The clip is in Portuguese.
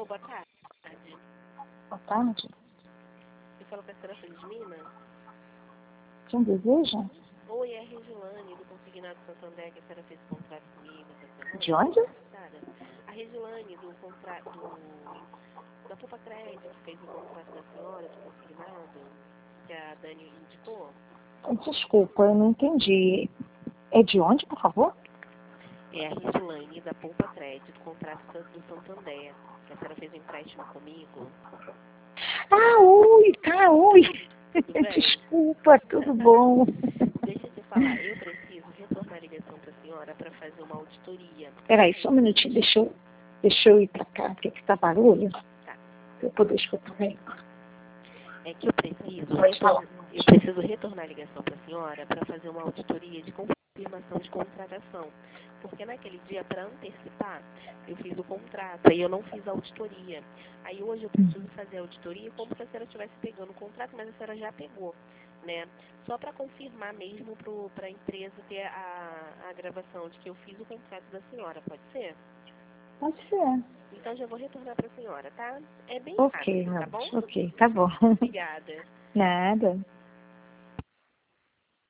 Alô, boa tarde. Boa tarde. Eu falo com a senhora Felizmina. Quem deseja? Oi, é a Regilane do Consignado Santander, que a senhora fez contrato comigo essa semana. De onde? A Regilane do contrato da Poupa Crédito, que fez o contrato da senhora de consignado, que a Dani indicou. Desculpa, eu não entendi. É de onde, por favor? É a Regilane da Poupa Crédito, contrato do Santander, que a senhora fez um empréstimo comigo. Ah, oi, tá, oi. Tudo bem? Desculpa, tudo bom? Deixa eu te falar, eu preciso retornar a ligação para a senhora para fazer uma auditoria. Peraí, só um minutinho, deixa eu ir pra cá, porque aqui tá barulho. Tá. Pra eu poder escutar bem. É que eu preciso retornar a ligação para a senhora para fazer uma auditoria de confirmação de contratação. Porque naquele dia, para antecipar, eu fiz o contrato, aí eu não fiz a auditoria. Aí hoje eu preciso fazer a auditoria como se a senhora estivesse pegando o contrato, mas a senhora já pegou, né? Só para confirmar mesmo para a empresa ter a gravação de que eu fiz o contrato da senhora, pode ser? Pode ser. Então já vou retornar para a senhora, tá? É bem Ok, rápido, tá bom? ok, tá bom. Obrigada. Nada.